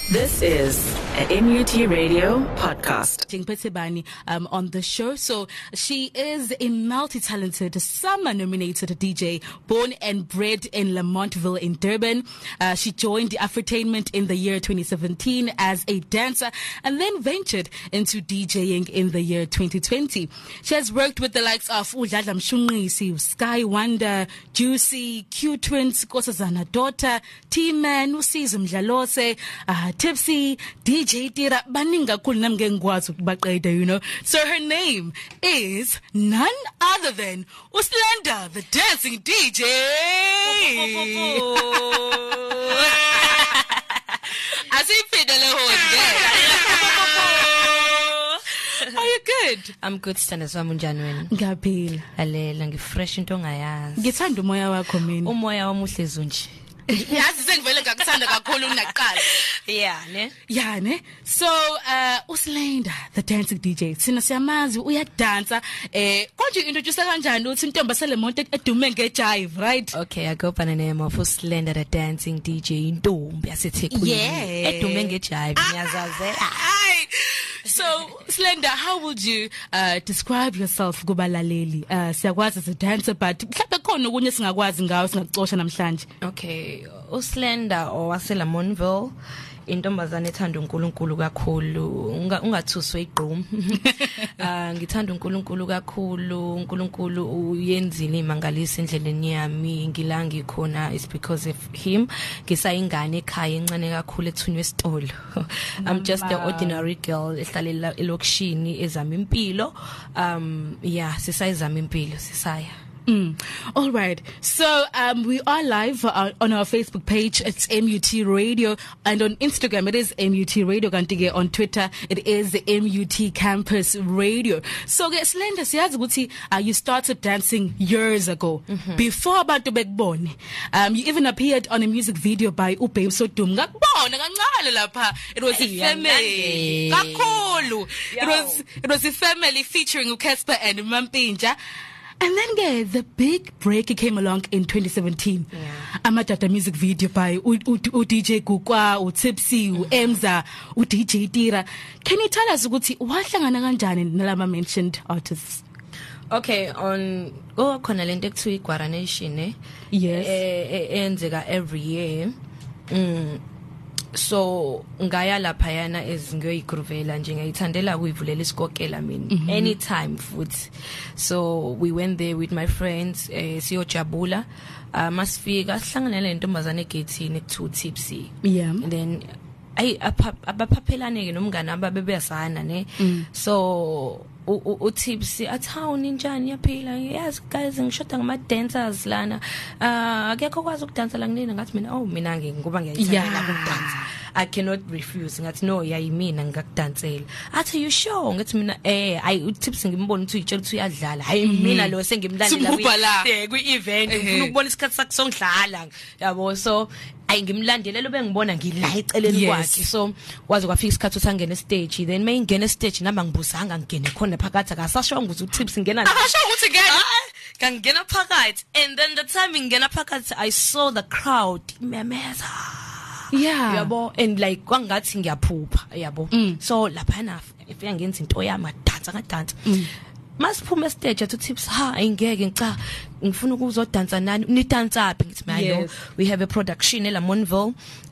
This is a MUT Radio podcast. On the show. So she is a multi-talented, summer-nominated DJ, born and bred in Lamontville in Durban. She joined the Afritainment in the year 2017 as a dancer and then ventured into DJing in the year 2020. She has worked with the likes of Udladla Mshunqisi, Sky Wonder, Juicy, Q Twins, Nkosazana Daughter, T-Man, Usizo Mdlalose, Tipsy, DJ Tira, baninga kakhulu nami ngeke ngikwazi ukubaqeda, you know. So her name is none other than Uslenda, the dancing DJ. Are you good? I'm good, Staniswa Munjanweni. Ngaphila. Alela ngifresh into ongayazi. Ngithanda umoya wakho mina. Umoya wami uhlezi nje. Yazi sengivele ngakuthanda kakhulu kunaqala. Yeah, ne? So, Uslenda, the dancing DJ. Sina siyamazi uyadansa. Konje introduce kanjani uthi intombi selemonto edume ngejive, right? Okay, I go by the name of Uslenda, the dancing DJ intombi yaseThekwini. Yeah. Edume ngejive ngiyazazi. So, Slenda, how would you describe yourself kubalaleli? Siyakwazi as a dancer, but mhlawumbe khona okunye singakwazi ngawo singaxoxa namhlanje. Okay, Uslenda owaselamontville, intombazane ethanda uNkulunkulu kakhulu, ungathuswe igqom. Ngithanda uNkulunkulu kakhulu, uNkulunkulu uyenzile imangaliso endleleni yami, ngilangi khona is because of him. Ngisayingane ekhaya encane kakhulu ethunywe esitolo. I'm just an ordinary girl ehlalela elokishini ezama impilo. Sisayizama impilo sisaya. All right. So, we are live on our Facebook page. It's MUT Radio. And on Instagram, it is MUT Radio. On Twitter, it is MUT Campus Radio. So, Slenda, siyazi ukuthi you started dancing years ago. Before abantu bekubone. You even appeared on a music video by Ubabe Sodum. Ngakubona kancane lapha. It was a family. Kakhulu. It was a family featuring Ukesper and Mampinja. And then the big break came along in 2017. Amadada music video by DJ Gukwa, Tipsy, Emza, DJ Tira. Can you tell us wahlangana kanjani nalama mentioned artists? Okay, on khona lento ekuthiwa iGuaranation Yes. Enzeka every year. So ngaya lapha yana ezingiyoyigroovela nje ngiyithandela kuyivulela isikokela mina anytime futhi. So we went there with my friends siyojabula masifika sihlangana le ntombazane egethini ekuthiwa Tipsy. And then abaphaphelane ke nomngane ababebesana ne. So uTipsy athawuni njani yaphila yes guys ngishoda ngama dancers lana akekho kwazi ukudansa la kunina ngathi mina ngoba ngiyayithanda ukudansa I cannot refuse ngathi no yayimina ngikakudansela athi you sure ngathi mina uTipsy ngimbona ukuthi uyitshela ukuthi uyadlala hayi mina lo sengimlandela kwi event ufuna ukubona isikhathi sakhe songidlala yabo so ngimlandelela bengibona ngila eceleni kwakhe so kwaze kwafika isikhathi ukuthi angene stage then mayingena stage nami ngibuzanga ngene khona phakathi akasasho ukuthi uTipsy ngena akasho ukuthi ngena kangena phakathi and then the time ngena phakathi I saw the crowd memeza yabo and like kwangathi ngiyaphupha yabo so lapha na ifika ngenza into yami ngadansa masiphuma stage athi Tipsy ayingeke ngifuna ukuzodansa nani nidansa aphi ngithi I know we have a production eLamontville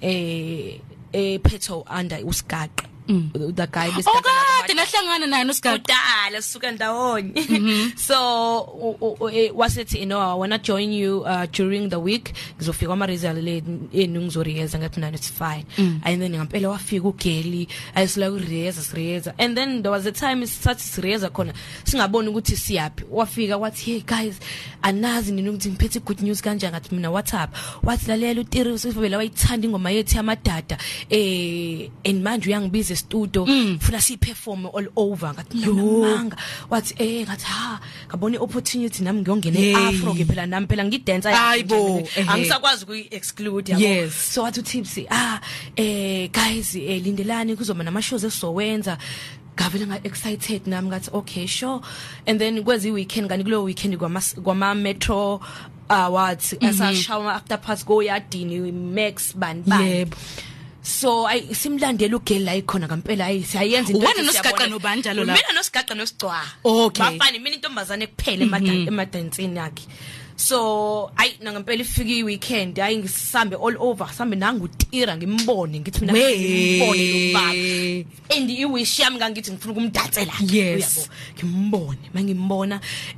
Petho under uSigaqa the guy nahlangana naye noSigaqa udala sisuka ndawonye so wasethi I wanna join you during the week ngizofika ama result enu ngizoriyeza ngathi nani it's fine and then ngempela wafika uGeli ayisila uriyeza and then there was a time sathi siriyeza khona singaboni ukuthi siyapi wafika wathi hey guys anazi nini ukuthi ngiphethe good news kanje ngathi mina WhatsApp wathi lalela uTiri usifela wayithanda ingoma yethi yamadada and manje uyangibiza studio funa siperform all over ngathi manga wathi ngathi ngabona opportunity nami ngiyongena eAfro ke phela nami phela ngidansa hayibo angisakwazi ukuyi-exclude yabo so wathi uTipsy guys lindelani kuzoba nama shows esizowenza ngavela nga excited nami ngathi okay sure and then kwezi weekend ngani kulo weekend kwama Metro Awards asashawa after pass go yadini Max ban yebo so simlandela ugeli la ikhona ngempela siyayenza into wena nosigaqa nobani njalo la mina nosigaqa nosicwa okay bafani mina intombazane kuphela emadensini yakhe so ngempela ifika weekend ngisambe all over sambe nangutira ngimbone ngithi mina ngimbone lo baba and iwish yami ngithi ngifuna ukumdatsela uyabo ngimbone mangimbona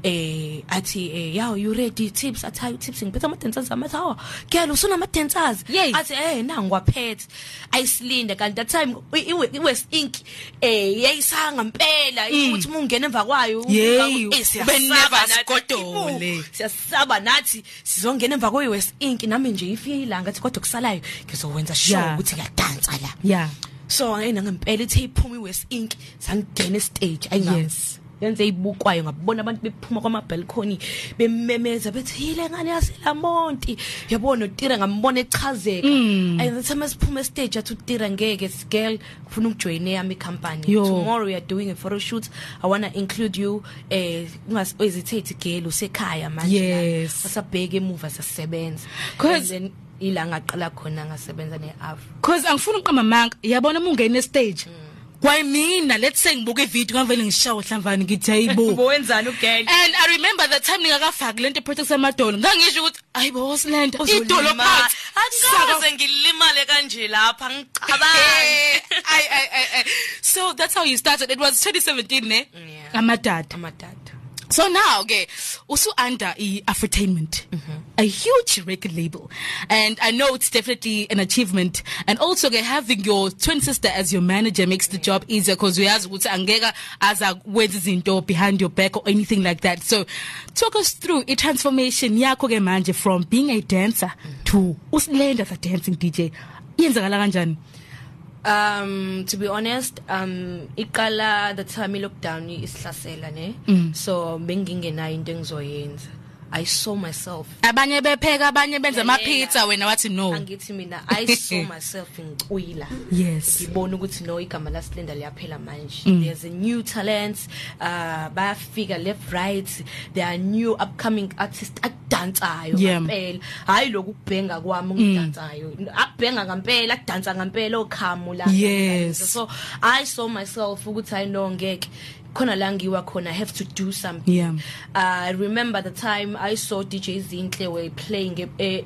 athi yeah you ready tips athi tips ngiphethe ama dancers amathawa girl usuna ama dancers athi nangwaphethe ayisilinda kanti that time iWest Ink yayisanga ngempela ukuthi ungena emva kwayo beneva sigodole siyasaba nathi sizongena emva kweWest Ink nami nje ifike ilanga athi kodwa kusalayo ngizowenza show ukuthi ngiyadansa la so ngempela ithi iphuma iWest Ink sangena stage yes yenze ibukwayo ngabona abantu bephuma kwama balcony bememeza bethi yile ngane yaseLamonti yabona uTira ngambona echazeka ayithe masiphuma stage athi uTira ngeke girl ufuna ukujoin yami company tomorrow we are doing a photo shoot I want to include you ungasizithethi girl usekhaya manje wasabheke emuva sasebenza then ilanga qala khona ngasebenza neAfro because angifuna uqamba manga yabona uma ungena stage why mina let's say ngibuka ivideo ngavele ngishawa hlamvani ngithi hayibo wenzani ugel and I remember that time ningakafaki lento protect amadolo ngangisho ukuthi ayibo silenda idolo phansi akaze ngilimale kanje lapha ngicabange so that's how you started it was 2017 ne amadada so now okay also under Afrotainment a huge record label and I know it's definitely an achievement and also having your twin sister as your manager makes the job easier because we ask ukuthi angeka aza kwenza izinto behind your back or anything like that so talk us through a transformation yakho ke manje from being a dancer to usilenda as a dancing DJ yenzakala kanjani to be honest iqala the time lockdown isihlasela ne so bengingenayo into engizoyenza I saw myself abanye bepheka abanye benza ama pizza wena wathi no angithi mina I saw myself ngicwila yes ngibona ukuthi no igama la Silenda liyaphela manje there's a new talents bayafika left right there are new upcoming artists adansayo ngempela hayi lokubhenga kwami ngidansayo abhenga ngempela adansa ngempela okhamu la so I saw myself ukuthi I know ngeke khona la ngiwa khona I have to do something I remember the time I saw DJ Zinhle were playing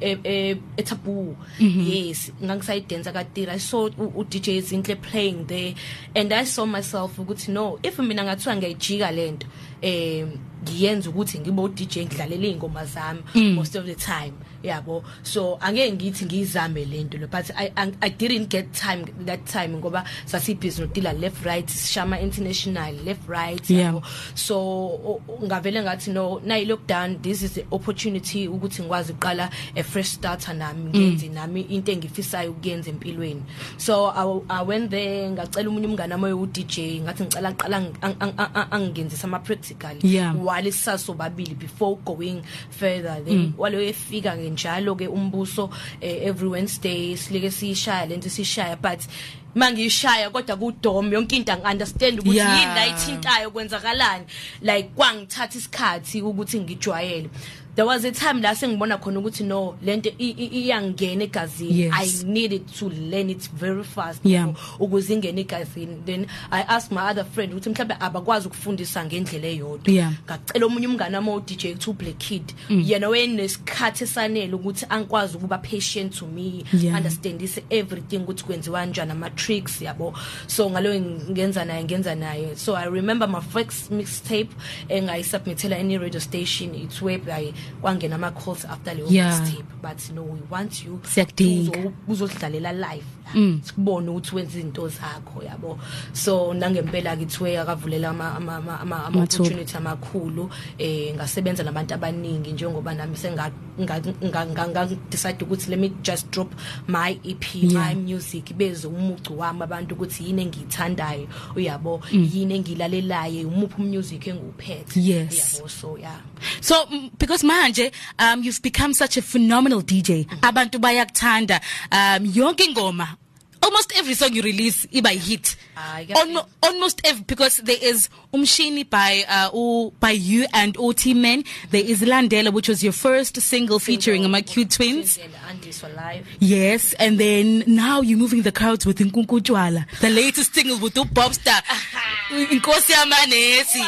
eTabu yes ngangisayidansa kaTira I saw DJ Zinhle playing there and I saw myself ukuthi no if mina ngathiwa ngiyajika lento ngiyenza ukuthi ngibe DJ ngidlalele ingoma zami most of the time yabo so angeke ngithi ngizame lento but I didn't get time that time ngoba sasibhizi nodila left right Shama International left right yabo so ngavele ngathi no na lockdown this is the opportunity ukuthi ngikwazi uqala a fresh starter nami ngenze nami into engifisayo ukuyenza empilweni so I went there ngacela umunye umngane wami uDJ ngathi ngicela qala angenzisa ama practical wale saso babili before going further then wale efika njalo ke umbuso every Wednesday silike sishaya lento sishaya but mangishaya kodwa kudom yonke into angiunderstand ukuthi yini la ithintayo kwenzakalani like kwangithatha isikhathi ukuthi ngijwayele there was a time la sengibona khona ukuthi no lento iyangena egazini I needed to learn it very fast ukuze ingene egazini then I asked my other friend ukuthi mhlawumbe abakwazi ukufundisa ngendlela eyodwa ngacela omunye umngane wami DJ to Black Kid yena wayenesikhathi esanele ukuthi angikwazi ukuba patient to me understand this everything ukuthi kwenziwa kanjani ama tricks yabo so ngalo ngenza naye so I remember my first mixtape engayisubmithela any radio station it's where kwangena ama calls after le mixtape but no we want you uzodlalela live sikubona ukuthi wenza izinto zakho yabo so nangempela kithiwe akavulela ama opportunity amakhulu ngasebenza nabantu abaningi njengoba nami senga decide ukuthi let me just drop my EP my music beze umucu wami abantu ukuthi yini engiyithandayo uyabo yini engilalelayo umuphi music enguphethe yabo so because manje you've become such a phenomenal DJ abantu bayakuthanda yonke ingoma almost every song you release iba hit. Almost every, because there is Umshini by you and OT Men. There is Landela, which was your first single featuring my cute twins. And Aunties for Life. Yes, and then now you're moving the crowds with Nkunku Jwala. The latest single with Popstar. Nkosi Amanesi.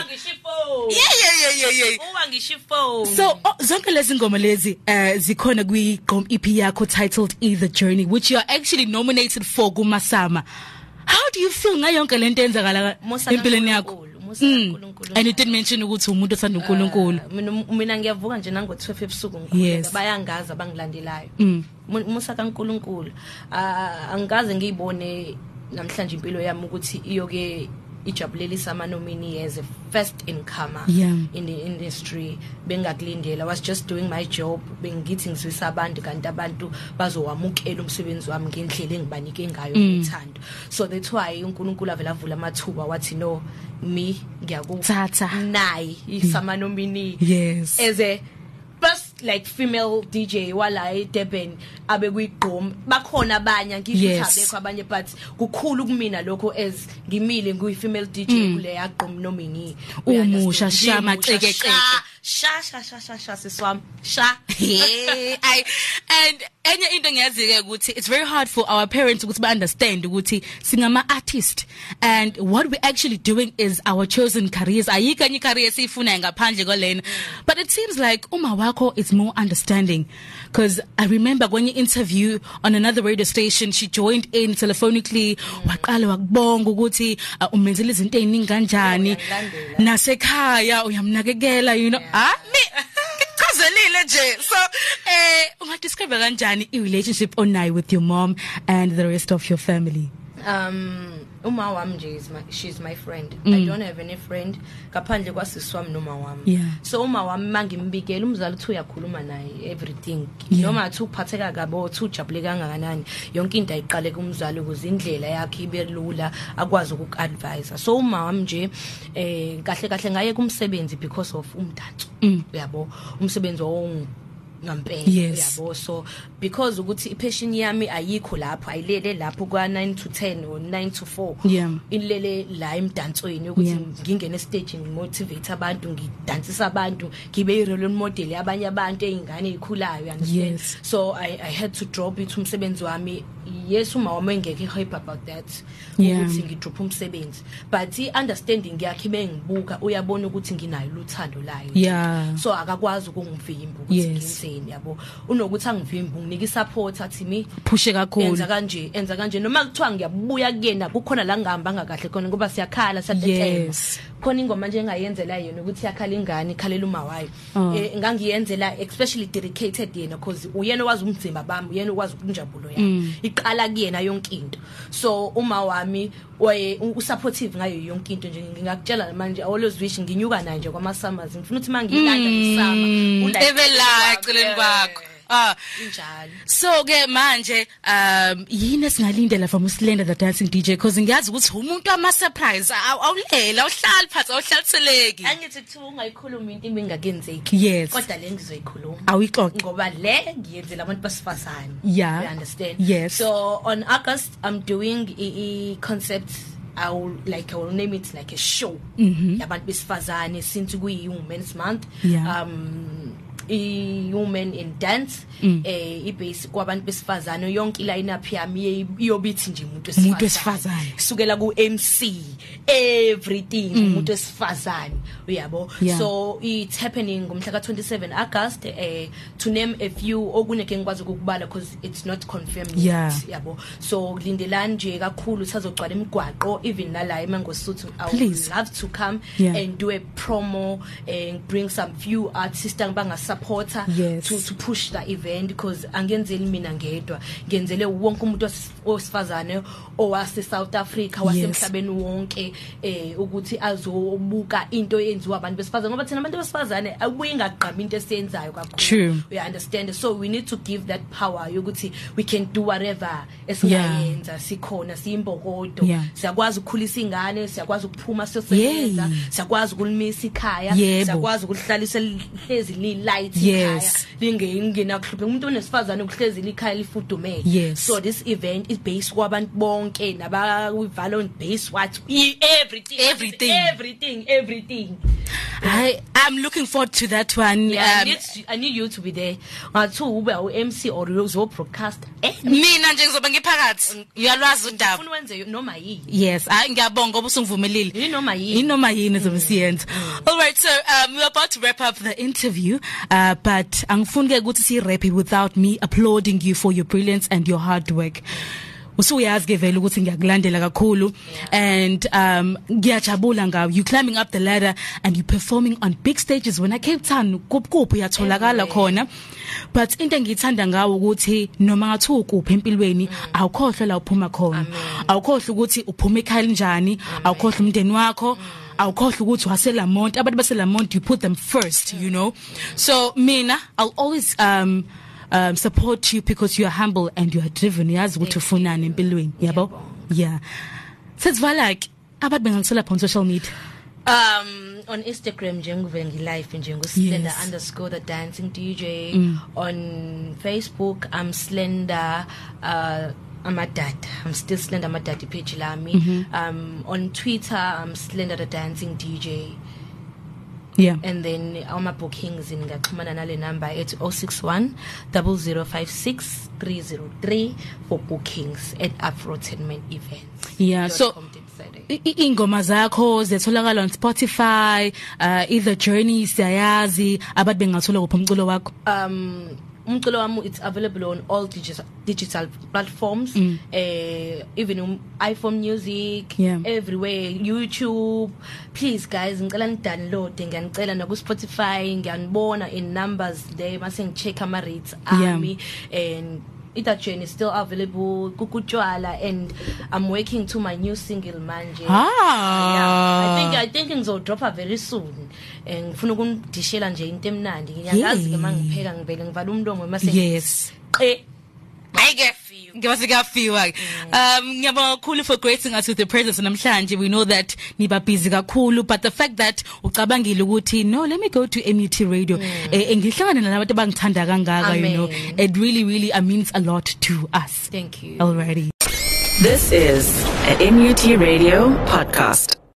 Yeah. So zonke lezi ngoma lezi zikhona kwi Gqom EP yakho titled Either Journey, which you're actually nominated for kuMasama. How do you feel ngayonke lento enzakala empilweni yakho? And it did mention ukuthi umuntu othanda uNkulunkulu. Mina ngiyavuka nje nango 12 ebusuku ngikhuleka bayangaza bangilandelayo. Musa kaNkulunkulu. Angikaze ngiyibone namhlanje impilo yami ukuthi iyoke ijabulelisa ama nominee as a first incomer in the industry. Bengakulindela, I was just doing my job, bengithi ngizwisa abantu kanti abantu bazowamukela umsebenzi wami ngendlela engibanike ngayo uthando. So that's why uNkulunkulu avela avula amathuba wathi no, me ngiyakuthatha nayi isama nominee as a first like female DJ wala eDurban abe kuyiGqom. Bakhona abanye ngisho abekho abanye, but kukhulu kumina lokho as ngimile nguyi female DJ kule yaGqom nominee umusha shama cekeceke sha siswami sha. And enye into ngiyazike ukuthi it's very hard for our parents ukuthi understand ukuthi singama artist, and what we're actually doing is our chosen careers. Ayika nye career sifuna ngaphandle kolena. But it seems like uma wako is more understanding, because I remember when you interview on another radio station, she joined in telephonically waqala wakubonga ukuthi umenzela izinto eziningi kanjani nasekhaya uyamnakekela, you know. So describe kanjani I relationship onayo with your mom and the rest of your family? Uma wami nje she's my friend. I don't have any friend kaphandle kwasiswami noma wami. So uma wami mangimbikela umzali uthi uyakhuluma naye everything. Noma athi uphatheka kabi othi ujabule kangakanani, yonke into ayiqale kumzali ukuze indlela yakhe ibe lula akwazi ukuadvise. So uma wami nje kahle ngaye kumsebenzi because of umdanso. Uyabo umsebenzi ngampela yabo. So because ukuthi ipassion yami ayikho lapho, ayilele lapho kwa 9 to 10 or 9 to 4 ilele la emdansweni ukuthi ngingene stage ngimotivate abantu, ngidansisa abantu, ngibe i role model yabanye abantu ezingane ezikhulayo, understand. So I had to drop it umsebenzi wami. Yes, uma wami ngeke hype about that ukuthi ngidrop umsebenzi, but understanding yakhe bengibuka uyabona ukuthi nginayo luthando layo. So akakwazi ukungivimba ukuthi ngiyenzeni, yabo. Unokuthi angivimba unginika support athi mi pushe kakhulu, enza kanje noma kuthiwa ngiyabuya kuyena kukhona la ngihamba kahle khona ngoba siyakhala siyatetema. Khona ingoma nje engayenzela yena ukuthi yakhala ingane ikhalela uma wayo ngangiyenzela especially dedicated yena because uyena wazi umzimba bami, uyena wazi ukunjabulo yami iqala kuyena yonke into. So uma wami usupportive ngayo yonke into nje. Ngingakutshela manje I always wish nginyuka naye nje kwama summers, ngifuna ukuthi mangilanda ngisama ulike eceleni kwakho. Injalo. So ke manje yini singalindela from uSlender the dancing DJ, because ngiyazi ukuthi umuntu ama surprise awulela uhlala phansi awuhlaliseleki. Angithi kuthiwa ungayikhuluma into ingakenzeki, kodwa le ngizoyikhuluma awixoxe ngoba le ngiyenzela abantu basifazane. You understand? So on August I'm doing a concept. I will name it like a show. Yabantu besifazane since kuyi Women's Month. Women in dance ibase kwabantu besifazane yonke lineup yami iyobithi nje umuntu wesifazane sukela ku MC everything umuntu wesifazane uyabo. So it's happening ngomhla ka27 August to name a few okuneke ngikwazi ukubala because it's not confirmed yet, yabo. So lindelani nje kakhulu sazogcwala imigwaqo even nala eMangosuthu. I would love to come and do a promo and bring some few artists banga supporter to push the event, because angenzeli mina ngedwa, ngenzele wonke umuntu osifazane owase South Africa wasemhlabeni wonke ukuthi azobuka into eyenziwa abantu besifazane ngoba thina abantu besifazane abuye ngaqhamba into esiyenzayo kakhulu. You understand? So we need to give that power yokuthi we can do whatever esingayenza, sikhona siyimbokodo, siyakwazi ukukhulisa ingane, siyakwazi ukuphuma siyosebenza, siyakwazi ukulimisa ikhaya, siyakwazi ukuhlalisa hlezi lilayi right Yes. lingena kuhluphe umuntu onesifazane ukuhlezile ikhaya lifudumele. Yes. So this event is based kwabantu bonke naba we value based what everything. I'm looking forward to that one. Yeah, I need you to be there. Ngathu ube MC or uzo broadcast. Mina nje ngizoba ngiphakathi. Uyalwazi udaba. Ufuna wenze noma yini. Yes, ngiyabonga ngoba usungivumelile. Noma yini. Noma yini zomsiyenza. All right, so we're about to wrap up the interview, but angifuni ke ukuthi si wrap it without me applauding you for your brilliance and your hard work. Usuyazi ke vele ukuthi ngiyakulandela kakhulu, and ngiyajabula ngawe. You climbing up the ladder and you performing on big stages when I Cape Town kuphi uyatholakala khona. But into engiyithanda ngawe ukuthi noma ngathi ukuphi empilweni awukhohlwa la uphuma khona, awukhohlwa ukuthi uphuma ekhaya kanjani, awukhohlwa umndeni wakho, awukhohlwa ukuthi waseLamont. Abantu baseLamont, you put them first, you know. So mina I'll always support you because you are humble and you are driven. Yazi ukuthi ufunani empilweni, yabo? Yeah. Sesivala like abantu bengisela on social media. On Instagram njenguvele ngilive njengoslender_the dancing DJ. On Facebook I'm Slender Amadad. I'm still Slender Amadad page lami. On Twitter I'm Slender the dancing DJ. Yeah. And then all my bookings in ngaxhumana nale number at 061 0056 303 for bookings at Afrotainment events. Yeah, so ingoma zakho zetholakala on Spotify, either Journey siyayazi, abantu bengathola kuphi umculo wakho? Umculo wami it's available on all digital platforms, even iPhone Music, everywhere, YouTube. Please guys, ngicela download, ngicela na ku Spotify, ngiyanibona in numbers there, mase ngicheck ama rates ami, and Itachen is still available, Kukutwala, and I'm working to my new single manje. I think ngizodrop drop very soon. And ngifuna ukundishela nje into emnandi. Ngiyazi ke mangipheka ngivele ngivala umlomo mase. Yes. Ngiyafika. Ngiyabonga kakhulu for gracing us with the presence namhlanje. We know that niba busy kakhulu, but the fact that ucabangile ukuthi no, let me go to MUT Radio. Ngihlangana nabantu abangithanda kangaka, you know. It really means a lot to us. Thank you. Alrighty. This is a MUT Radio podcast.